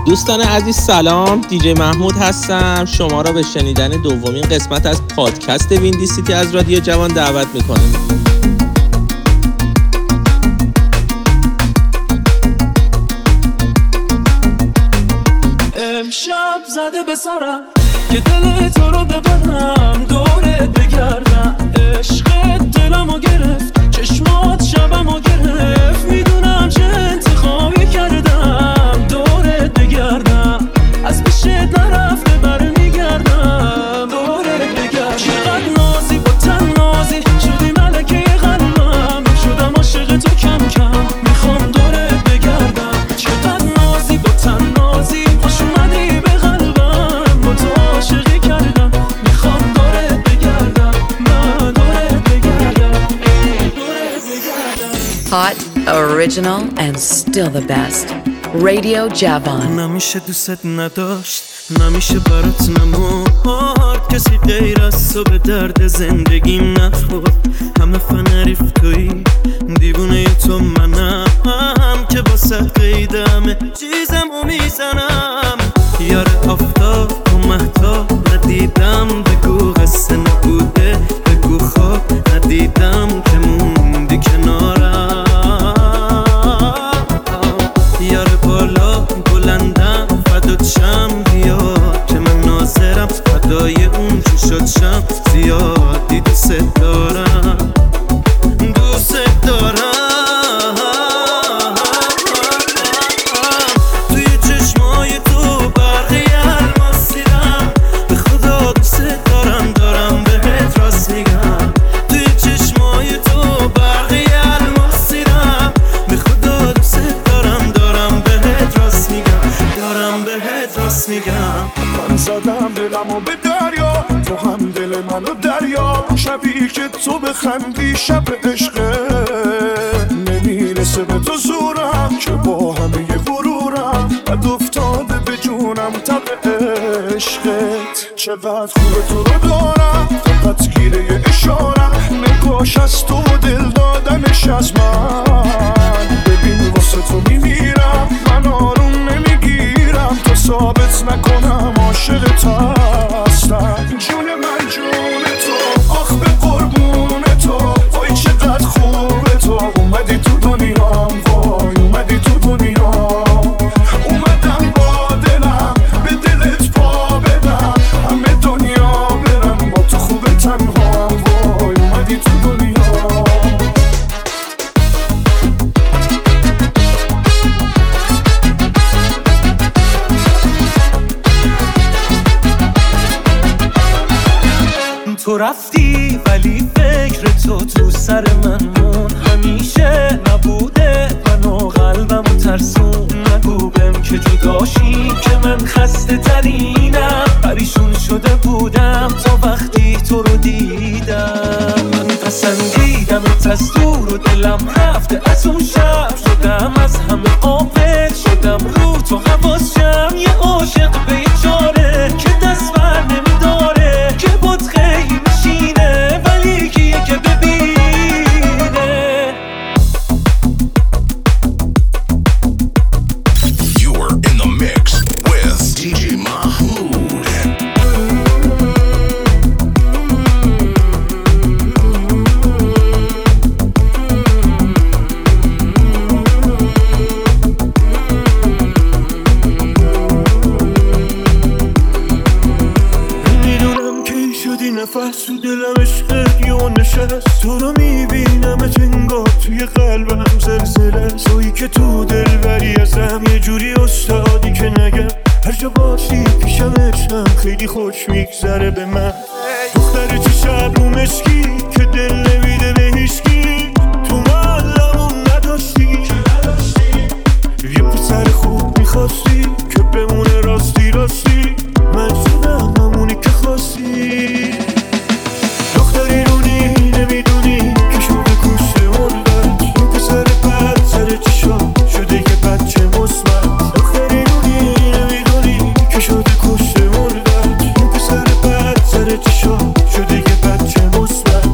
دوستان عزیز سلام، دیجی محمود هستم. شما را به شنیدن دومین قسمت از پادکست ویندی سیتی از رادیو جوان دعوت میکنم. امشب زده به سرم که دل تو رو ببرم، دورت بگردم. عشقت دلمو گرفت، چشمات شبمو گرفت. میدونم چه انتخابی کردم، دورت بگردم. از پیشت نرفته برمیگردم، دورت بگردم. چقدر نازی با تن نازی شدی ملکه قلبم، شدم عاشق تو کم کم، میخوام دورت بگردم. چقدر نازی با تن نازی خوش اومدی به قلبم، با تو عاشقی کردم، میخوام دورت بگردم. من دورت بگردم، دورت بگردم. Hot, original and still the best. Radio Javan. نمیشه دوست نداشت، نمیشه برات نمورد، کسی غیر از تو به درد زندگیم نخورد. همه فنریف تویی، دیوونه تو منم، که واسه قیدمه چیزمو میزنم. یار آفتاب و مهتاب ندیدم، بگو قصه نبوده، بگو خواب ندیدم که موندی کنارم. یار بالا بلندم فدات شم، بیا که من ناظرم فدای اون چشات شم. زیادی دوست دارم، دوست دارم. توی چشمای تو برقی الماس دیدم، به خدا دوست دارم، دارم بهت راست میگم. توی چشمای تو برقی الماس دیدم، به خدا دوست دارم، دارم بهت راست میگم، دارم بهت راست میگم. من زدم دلمو به دریا، تو هم دل منو دریا. شبی که تو بخندی شب عشقه، نمیرسه به تو زورم که با همه غرورم، بد افتاده به جونم تب عشقت. چقدر خوبه تو رو دارم، فقط گیره اشارم، نگاش از تو دل دادنش از من. ببین واسه تو میمیرم، من آروم نمیگیرم تا ثابت نکنم عاشق تو هستم. جون من جون تو، آخ به قربون تو، وای چقدر خوبه تو. اومدی تو دنیام، وای اومدی تو دنیام. اومدم با دلم به دلت پا بدم، همه دنیا برم با تو خوبه تنهام. وای اومدی تو دنیام. تو رفتی ولی فکر تو سر من مون، همیشه نبوده منو قلبمو ترسون. نگو بهم که جداشی که من خسته ترینم، پریشون شده بودم تا وقتی تو رو دیدم. من پسندیدمت از دور و دلم رفته از اون شب، شدم از همه قافل، شدم رو تو حواسم. یه عاشق بیچاره که دست بر نمیداره، که بود خیلی میشینه ولی کیه که ببینه. You're in the mix with DJ Mahmood. نفس تو دلم عشقت یه نشست، تو رو میبینم انگار توی قلبم زلزله. تویی که تو دل بری ازم، یه جوری استادی که نگم هر جا باشی پیشمشم، خیلی خوش میگذره به من. دختر چشم رو مشکی که دل نمیده به هیچکی، تو معلمون نداشتی یه پسر خوب میخواستی که بمونه راستی راستی. من شدم همونی که خواستی. دختری رونی نمیدونی که شده کشته مردد، این پسر بد سر چشا شده یه بچه مثبت. دختری رونی نمیدونی که شده کشته مردد، این پسر بد سر چشا شده یه بچه مثبت.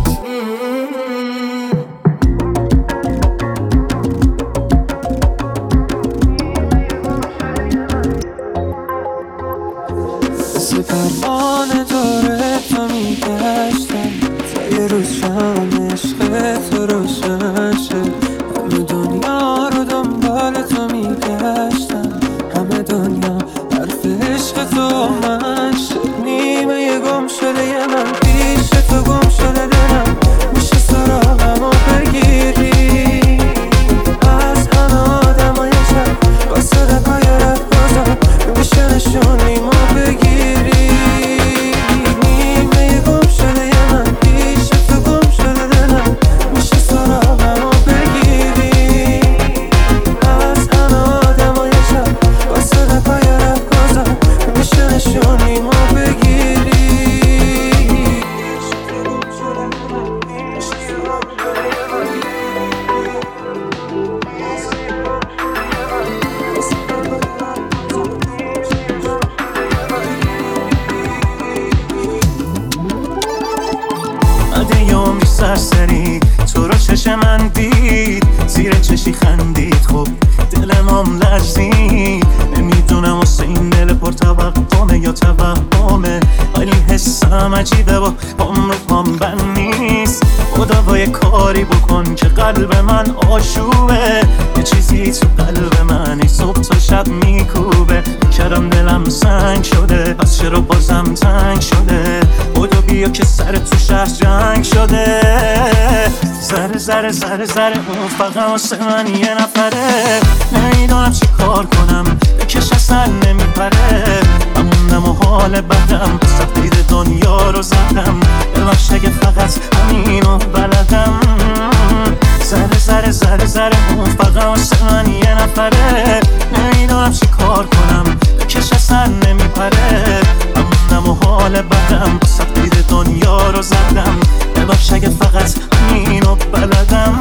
مثل پروانه داره تو میگشتم تا یه روز شم عشق تو روشن شه. همه دنیا رو دنبال تو میگشتم، همه دنیا حرف عشق تو من شد. نیمه یه گم شده یه من پیش تو گم شده دلم، میشه سراغم و بگیری از همه آدم های شب با صدقای رفت گذار، میشه نشونیم و بگیری. نیمه یه گم شده یه من پیش تو گم شده دلم، میشه سراغم و بگیری از همه آدم های شب با صدقای رفت گذار، میشه نشونیم و بگیری. عده عمری سرسری تو رو چش من دید، زیر چشی خندید، خب دلم هم لرزید. نمیدونم واسه این دل پر توقمه یا توهمه، ولی حسم عجیبه و پام رو پام بند نیست. خدا با یه کاری بکن که قلب من آشوبه، یه چیزی تو قلب من ای صبح تا شب میکوبه. کردم دلم سنگ شده، پس چرا بازم تنگ شده؟ خدا بیا که سر تو شهر جنگ شده. زره زره زره زره اون فقط واسه من یه نفره، نمیدونم چی کار کنم بکش اصلا نمیپره. هموندم و حال بدم سفید دنیا رو زدم، ببخش اگه فقط همینو بلدم. زره زره زره زره اون فقط واسه من یه نفره، نمیدونم چی کار کنم بکش اصلا نمیپره. هموندم و حال بدم سفید دنیا رو زدم، ببخش اگه فقط همینو بلدم.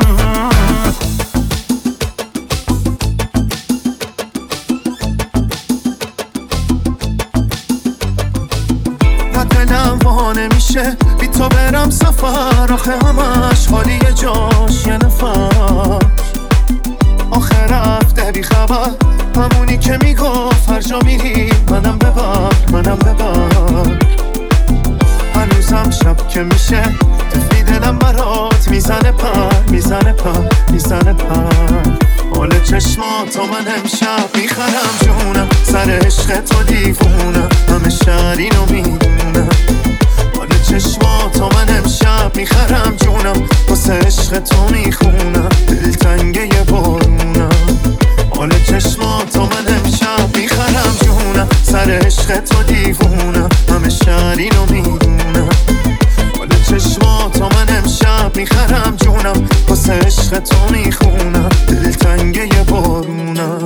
دلم وا نمیشه بی تو برم سفر، آخه همش خالیه جاش یه نفر. آخه رفته بی خبر، همونی که میگفت هر جا میری منم ببر منم ببر. هنوزم شب که میشه تفی دلم برات میزنه پر میزنه پر میزنه پر. حال چشماتو من امشب میخرم جونم، سر عشق تو دیوونم، همه شهر اینو میدونم. حال چشماتو من امشب میخرم جونم، واسه عشق تو میخونم، دلتنگه یه بارونم. حال چشماتو من امشب میخرم جونم، سر عشق تو دیوونم، همه شهر اینو میدونم. حال چشماتو من امشب میخرم جونم، واسه عشق تو میخونم، دلتنگه یه بارونم.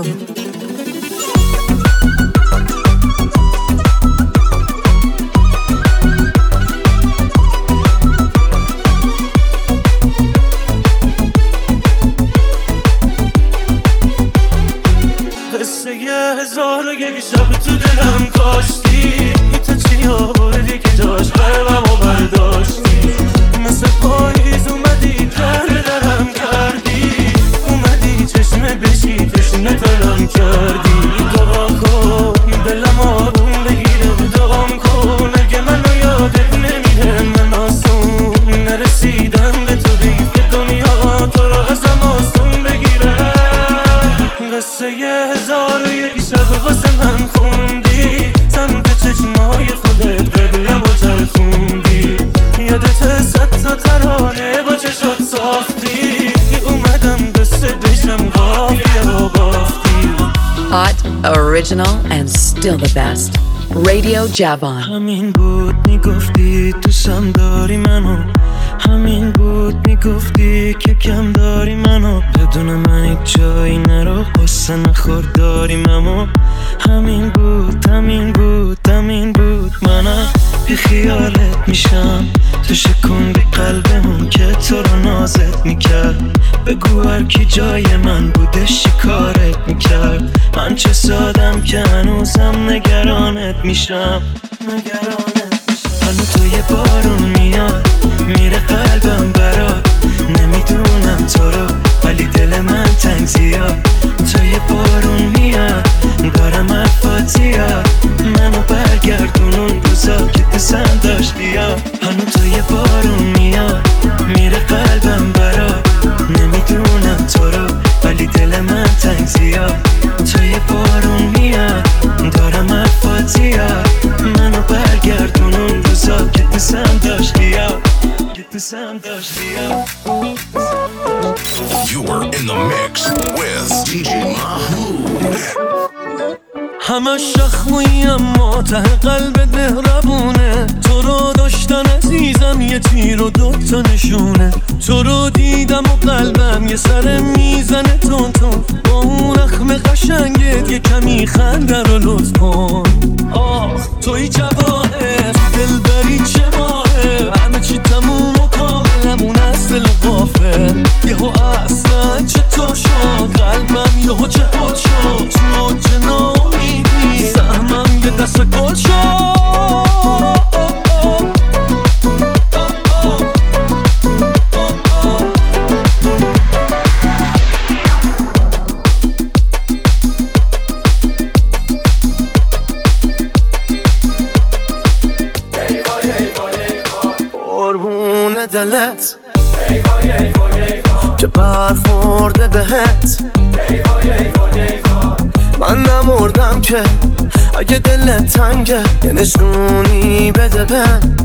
قصه 1001 شب تو دلم کاشتی، تو چی آوردی که داشت قلبمو برداشتی. مثل پاییز اومدی درم کردی، اومدی چشمه بشی تشنه تلم کردی. دعا کن دلم آروم بگیره، دعام کن اگه منو یادت نمیره. من آسون نرسیدم به تو دیگه، دنیا تو رو ازم آسون بگیره. قصه 1001 شب واسه من خوندی، سمت چشمای خودت قبلم و ترخوندی. یادت 100 تا ترانه با چشات ساختی، اومدم قصه بشم قافیه و بافتی. Hot, original, and still the best. Radio Javan. همین بود میگفتی دوستم داری منو، همین بود میگفتی که کم داری منو. بدون من هیچ جایی نرو، قصه نخور داریم اما. همین بود همین بود همین بود. منم بی خیالت میشم، تو شکوندی قلبمون که تو رو نازت میکرد. بگو هر کی جای من بودش چی کارت میکرد. من چه سادم که هنوزم نگرانت میشم. هنو تو یه بارون میاد میره قلبم برات، نمیدونم تو رو ولی دل من تنگ زیاد. تو یه بارون میاد دارم حرفات زیاد، منو برگردونون حواسم داشتیم. You are in the mix with DJ Mahmood. همه شخموی اما ته قلب مهربونه، تو رو داشتن عزیزم یه تیر و دوتا نشونه، تو رو دیدم و قلبم یه سر میزنه تون تون، با اون اخم قشنگت یه کمی خنده رو لطف کن. آه توی جواهر دل بری چه ماهه، همه چی تموم و کاملمون از دل غافل، یهو اصلا چطور شد قلبم یهو چه حال شد، تو چه نامیدی سهمم یه دست گل شد. قربون دلت که برخورده بهت، من نمردم که اگه دلت تنگه یه نشونی بده بهم.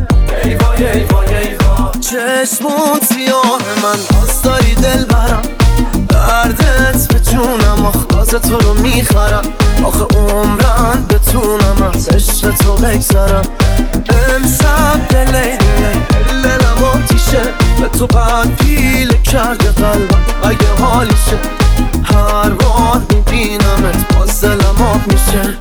چشمون سیاه من باز داری دل برم، دردت به جونم آخ تو رو میخرم، آخه عمرم بتونم از عشق تو بگذرم. امشب دلی دلم آتیشه، به تو بعد پیله کرده قلبم اگه حالیشه، هر بار میبینمت باز دلم آب میشه.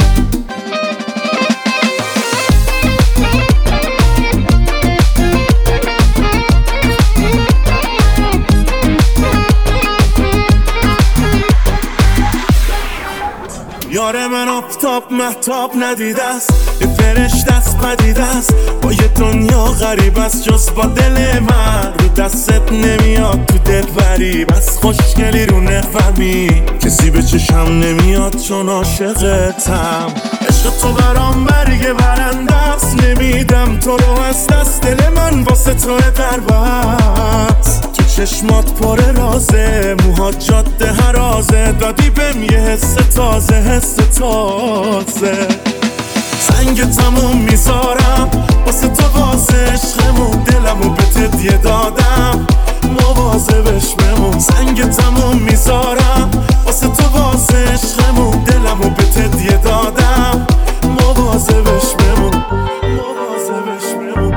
یار من آفتاب مهتاب ندیده است، یه فرشته است پدیده است، با یه دنیا غریب است جز با دل من، رو دستت نمیاد تو دل بری، بس خوشگلی رو نفهمی کسی به چشم نمیاد چون عاشقتم. عشق تو برام برگ برنده است، نمیدم تو رو از دست، دل من واسه توه در بست، تو چشمات پر رازه، موهات جاده هرازه، دادی بهم یه حس تازه، حس تازه. سنگ تموم میذارم واسه تو واسه عشقمون، دلمو به تدیه دادم مواظبش بمون. سنگ تموم میذارم واسه تو واسه عشقمون، دلمو به تدیه دادم مواظبش بمون، مواظبش بمون.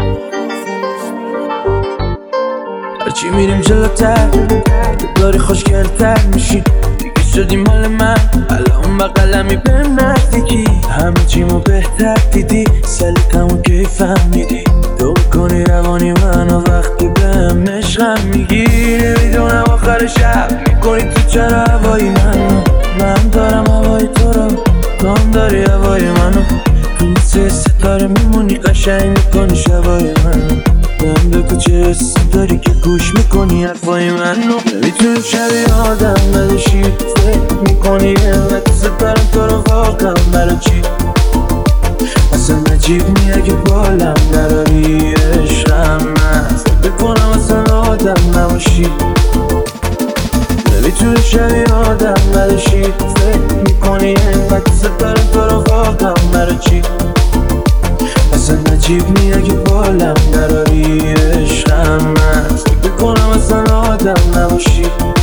هرچی میریم جلوتر داری خوشگلتر میشی، شدی مال من الان بقلمی به نزدیکی، همه چیمو بهتر دیدی، سلیقمو کی فهمیدی، تو کنی روانی منو وقتی بهم عشقم میگی، نمیدونم آخر شب میکنی تو چرا هوایی منو، من دارم هوای تو رو، تو هم داری هوای منو، تو مثل ستاره میمونی قشنگ میکنی شبای منو، من بگو چه حسی داری که گوش میکنی حرفای منو، نمیتونی شبیه آدم نداشی، فکر میکنی اینقدر ستاره تو رو واقعا برای چی، اصلا نجیب نیه که بالم نراری عشقم، من فکر بکنم اصلا آدم نباشی، نمیتونی شبیه آدم نداشی، فکر میکنی اینقدر ستاره تو رو واقعا برای چی، اصلا نجیب نیه که بالم نراری عشقم، من فکر بکنم اصلا آدم نباشی.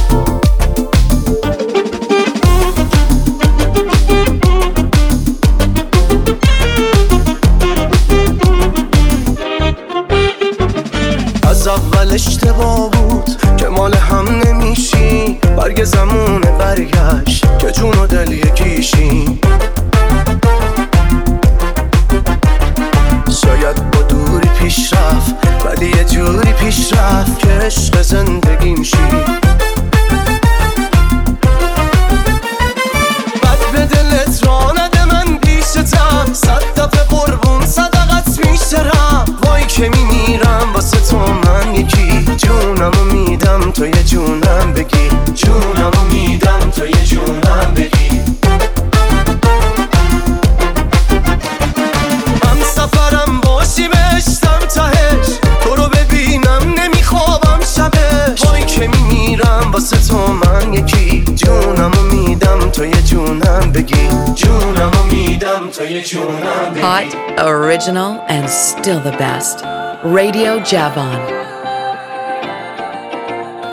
از اول اشتباه بود که مال هم نمیشی، برگ زمونه برگشت که جون و دل یکیشی، شاید با دوری پیش رفت ولی یه جوری پیش رفت که عشق زندگی میشی. بد به دلت را نده من پیشتم، صد دفعه قربون صدقت میشترم، وای که میمیرم واسه تو من یکی، جونمو میدم تو یه جونم بگی، جونمو میدم تو یه جونم بگی. من سفرم باشی بشتم تهش، تو رو ببینم نمیخوابم شبش، وای که میمیرم واسه تو من یکی، جونمو میدم تو یه جونم بگی، جونمو میدم تو یه جونم بگی. Hot, original, and still the best. Radio Javon.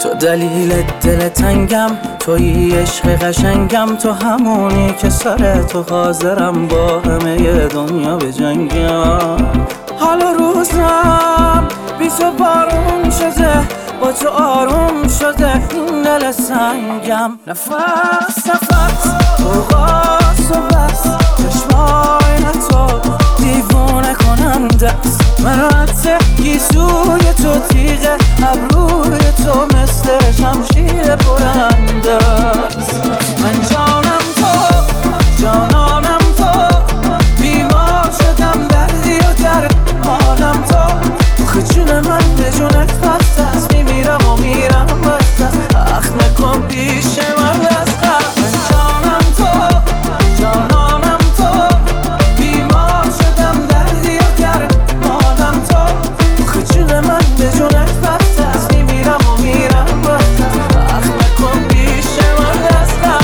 تو دلیل دل تنگم، توی عشق قشنگم، تو همونی که سر تو حاضرم با همه دنیا به جنگم. حالا روزم بی تو بارون شده، با تو آروم شده این دل سنگم. نفس نفس تو و بس، چشمای تو دیوونه کننده است. من رد گیسوی تو تیغه، ابروی تو مثل شمشیر برنده است. من جانم تو، جانانم تو، بیمار شدم دردی و درمانم تو. خجون من به جونت بست است، میمیرم و میرم بست است. اخ نکن پیش من دست است. من جانم تو، جانانم تو، بیمار شدم دردی و درمانم تو. خجون من به جونت بست است، میمیرم و میرم بست است. اخ نکن پیش من دست است.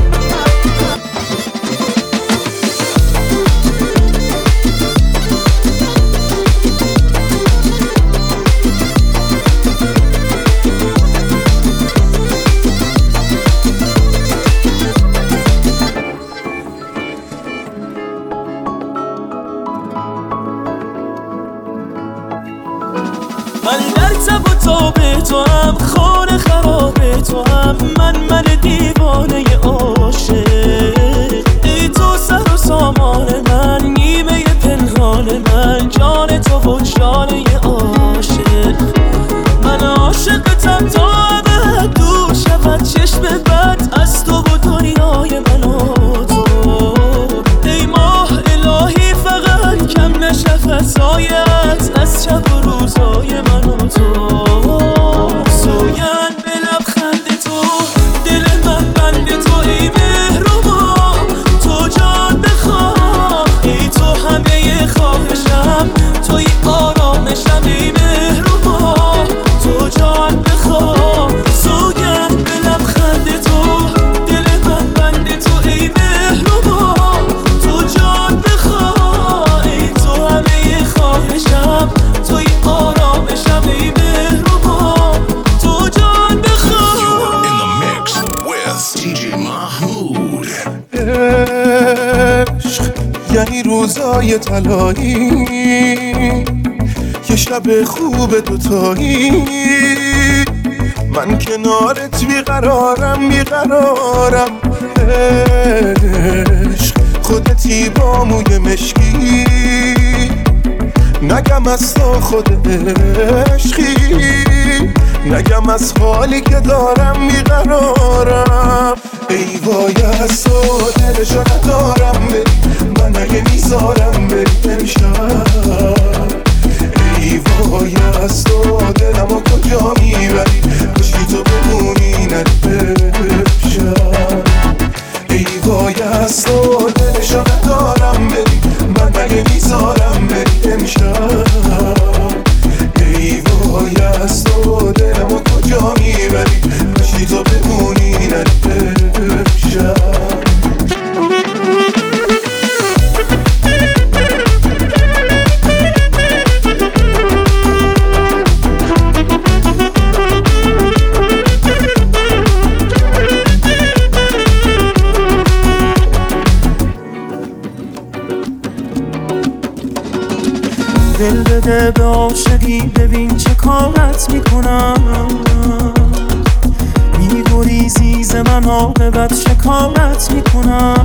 من در تب و تاب تو هم، خانه خراب تو هم، من دیوانه عاشق. ای تو سر و سامان من، نیمه پنهان من، جان تو و جانه عاشق. من عاشقتم تا ابد دور شود چشم بد از تو و دنیای من و تو. ای ماه الهی فقط کم نشه فضایت از شب و روزای من و تو. سوگند به لبخند تو، دل من بند تو، ای مهربان تو جان بخواه. ای تو همه خواهشم، توی آرامشم، ای مهربان تو جان بخواه. سوگند به لبخند تو، دل من بند تو، ای مهربان تو جان بخواه. ای تو همه خواهشم، توی آرامشم، ای مهربان تو جان بخواه. You're in the mix with DJ Mahmood. عشق یعنی روزای طلایی، یه شب خوب دوتایی. من کنارت بیقرارم بیقرارم. عشق خودتی با موی مشکی، نگم از تو خود عشقی، نگم از حالی که دارم بیقرارم. ای وای از تو دلشو ندارم بری، من اگه میذارم بری امشب. ای وای از تو دلمو کجا میبری، کشی تو بمونی نری امشب. ای وای از تو دلشو ندارم بری، من اگه میذارم بری امشب. ای وای از تو دلمو کجا میبری، کشی تو بمونی نری امشب. دل بده به عاشقی، ببین چه کارت میکنم. میگریزی ز من عاقبت شکایت میکنم.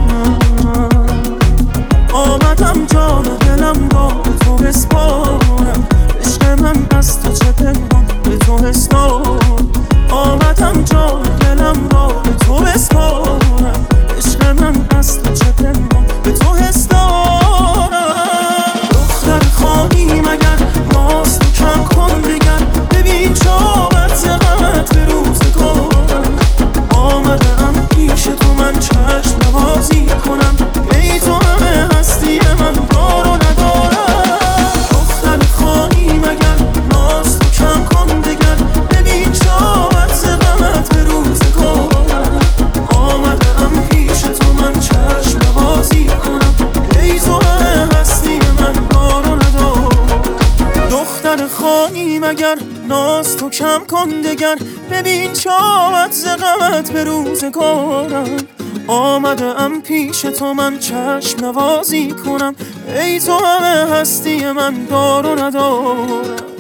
آمدم جان و دلم را به تو بسپارم، عشق من از تو چه پنهان به تو حسدارم. آمدم جان و دلم را به تو بسپارم، عشق من از تو چه پنهان به تو حسدارم. دختر خانی مگر باز تو کم کن دگر، ببین چاقت غمت به روزگارم. آمدم پیش تو من چشم نوازی کنم، ای تو همه هستی من کارو ندارم. دختر خانی مگر باز تو کم کن دگر، ببین چاقت غمت به روزگارم. آمدم پیش تو من چشم نوازی کنم، ای تو همه هستی من کارو ندارم. دختر خانی مگر ناز تو کم کن دگر، ببین چه آمد ز غمت به روزگارم، آمدم پیش تو من چشم نوازی کنم، ای تو همه هستی من دار و ندارم.